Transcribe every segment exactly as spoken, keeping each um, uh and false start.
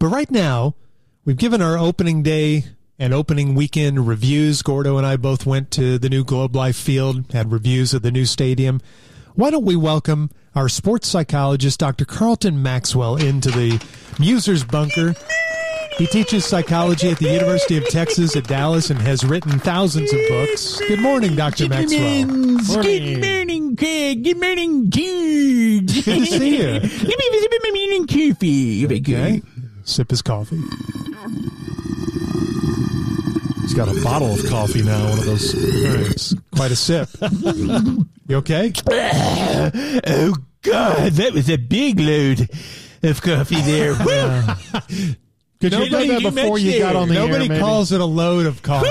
But right now, we've given our opening day and opening weekend reviews. Gordo and I both went to the new Globe Life Field, had reviews of the new stadium. Why don't we welcome our sports psychologist, Doctor Carlton Maxwell, into the Musers Bunker. He teaches psychology at the University of Texas at Dallas and has written thousands of books. Good morning, Doctor Maxwell. Morning. Good morning, Craig. Good morning, dude. Good to see you. Let me visit my morning coffee. Okay. Sip his coffee. He's got a bottle of coffee now, one of those. It's quite a sip. You okay? Oh, God, that was a big load of coffee there. Woo! Could you do that before you got on the air? Nobody calls it a load of coffee.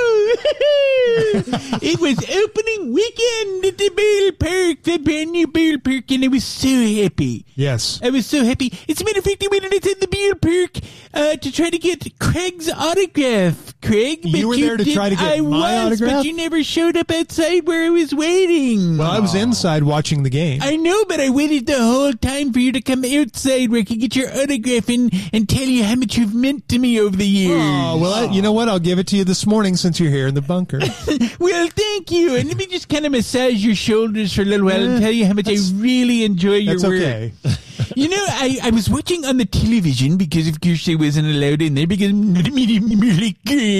It was opening weekend at the ballpark, the brand new ballpark, and I was so happy. Yes. I was so happy. As a matter of fact, I went inside the ballpark uh, to try to get Craig's autograph. Craig, but you were there to did, try to get I my was, autograph? but you never showed up outside where I was waiting. Well, I was inside watching the game. I know, but I waited the whole time for you to come outside where I could get your autograph and, and tell you how much you've meant to me over the years. Oh, well, I, you know what? I'll give it to you this morning since you're here in the bunker. Well, thank you. And let me just kind of massage your shoulders for a little while and tell you how much I really enjoy your That's work. okay. You know, I, I was watching on the television because, of course, I wasn't allowed in there because I'm not really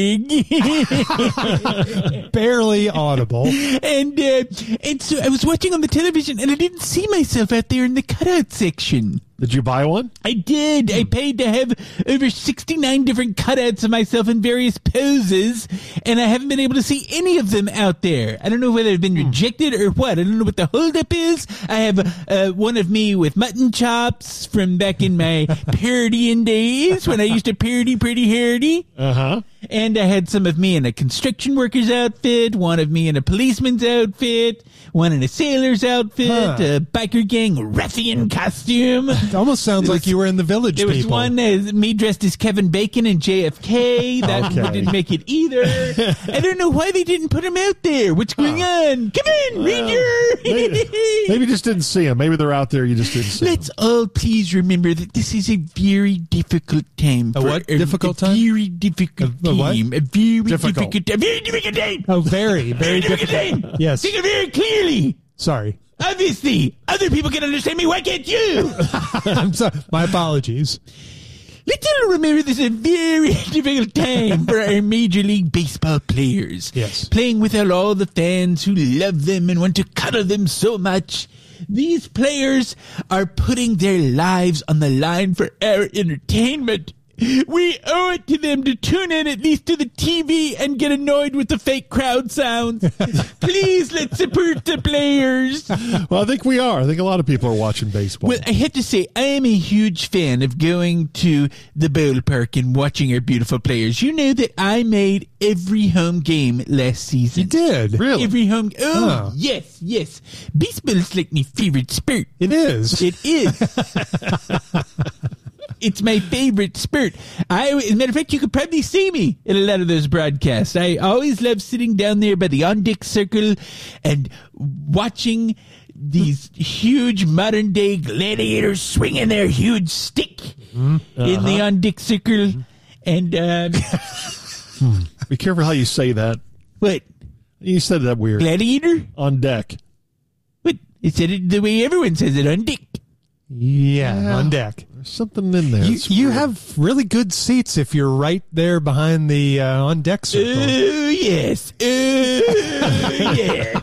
Craig. Barely audible. And, uh, and so I was watching on the television and I didn't see myself out there in the cutout section. Did you buy one? I did. I paid to have over sixty-nine different cutouts of myself in various poses, and I haven't been able to see any of them out there. I don't know whether I've been rejected or what. I don't know what the holdup is. I have uh, one of me with mutton chops from back in my parodying days when I used to parody Pretty Hardy. Uh-huh. And I had some of me in a construction worker's outfit, one of me in a policeman's outfit, one in a sailor's outfit, Huh. a biker gang ruffian costume. It almost sounds like you were in the Village There was People. one, uh, me dressed as Kevin Bacon and J F K. That Okay. didn't make it either. I don't know why they didn't put him out there. What's going on? Come in, reader. Maybe, maybe you just didn't see them. Maybe they're out there. You just didn't see Let's all please remember that this is a very difficult time. A for what? Difficult a time? Very difficult A- a what? time. A very Difficult. difficult, a very difficult time. Oh, very, very difficult difficult. time. Yes. Think it very clearly. Sorry. Obviously, other people can understand me. Why can't you? I'm sorry. My apologies. Let's all remember this is a very difficult time for our Major League Baseball players. Yes. Playing without all the fans who love them and want to cuddle them so much. These players are putting their lives on the line for our entertainment. We owe it to them to tune in at least to the T V and get annoyed with the fake crowd sounds. Please, let's support the players. Well, I think we are. I think a lot of people are watching baseball. Well, I have to say, I am a huge fan of going to the ballpark and watching our beautiful players. You know that I made every home game last season. You did. Really? Every home. Oh, Oh. yes, yes. Baseball is like my favorite sport. It is. It is. It's my favorite sport. I, as a matter of fact, you could probably see me in a lot of those broadcasts. I always love sitting down there by the on-deck circle and watching these huge modern-day gladiators swinging their huge stick uh-huh. in the on-deck circle. And, um, Be careful how you say that. what? You said that weird. Gladiator? On deck. What? I said it the way everyone says it, on deck. Yeah, Yeah. on deck. There's something in there. You, It's you weird. have really good seats if you're right there behind the uh, on deck circle. Oh, yes. Oh, yes.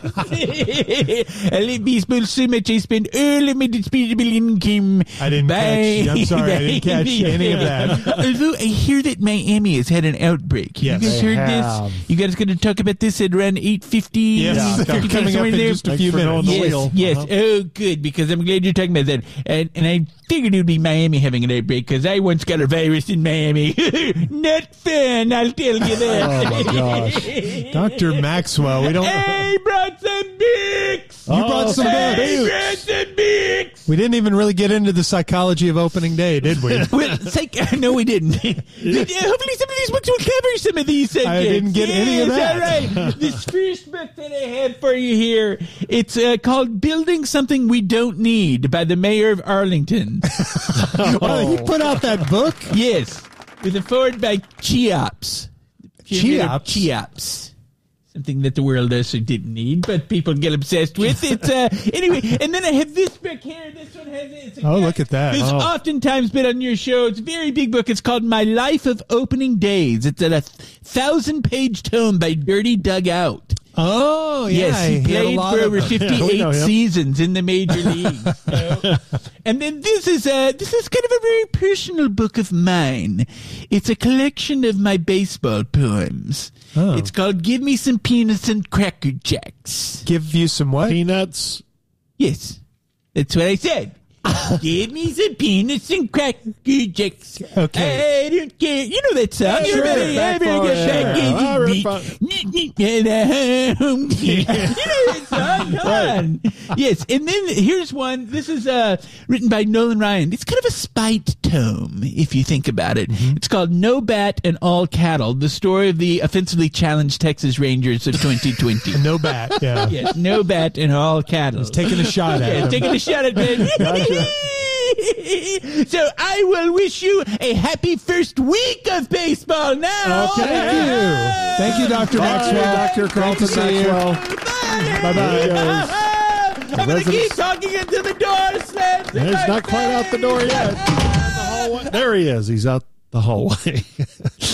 I love baseball so much I spend all of my disposable income. I didn't buying- catch- I'm sorry, I didn't catch any of that. Although I hear that Miami has had an outbreak. Yes. You guys They heard have. this? You guys going to talk about this at around eight fifty? Yes, Yeah. they're coming up in just a Thanks few for knowing minutes. the Yes, wheel. yes. Uh-huh. Oh, good, because I'm glad you're talking about that. And, and I figured it would be Miami having an outbreak, because I once got a virus in Miami. Not fun, I'll tell you that. Oh, my gosh. Doctor Maxwell, we don't. I brought some Bix! You brought some I Bix. brought some Bix! We didn't even really get into the psychology of opening day, did we? Well, psych- no, we didn't. Hopefully some of these books will cover some of these subjects. I didn't get any of Yes, that. all right. This first book that I have for you here, it's uh, called Building Something We Don't Need by the Mayor of Arlington. Well, he put out that book. Yes, with a forward by Cheops. Cheops? Cheops. Something that the world also didn't need, but people get obsessed with. It's uh, anyway, and then I have this book here. This one has it's a Oh, look at that. It's Oh. oftentimes been on your show. It's a very big book. It's called My Life of Opening Days. It's a thousand-page tome by Dirty Doug Out. Oh, yeah. Yes, he he had a played lot for of over them. fifty-eight Yeah, we know him. seasons in the major leagues. So- and then this is a this is kind of a very personal book of mine. It's a collection of my baseball poems. Oh. It's called "Give Me Some Peanuts and Cracker Jacks." Give you some what? Peanuts. Yes, that's what I said. Give me some peanuts and cracker jacks. Okay. I don't care. You know that song. Sure. Everybody, Back everybody for- get back yeah. in I the remember- beat. Get home. You know that song. Come on. Yes, and then here's one. This is uh, written by Nolan Ryan. It's kind of a spite tome, if you think about it. Mm-hmm. It's called No Bat and All Cattle, the story of the offensively challenged Texas Rangers of twenty twenty. No bat. Yeah. Yes, No Bat and All Cattle. Taking a shot at Yeah, him. taking a shot at Ben. So I will wish you a happy first week of baseball now. Okay. Thank you. Thank you, Doctor Bye, Maxwell. Doctor Great to Carlton see you. Maxwell. Bye-bye. I'm going to Residents- keep talking until the door slams in He's my not quite out the door face. yet. There he is. He's out the hallway.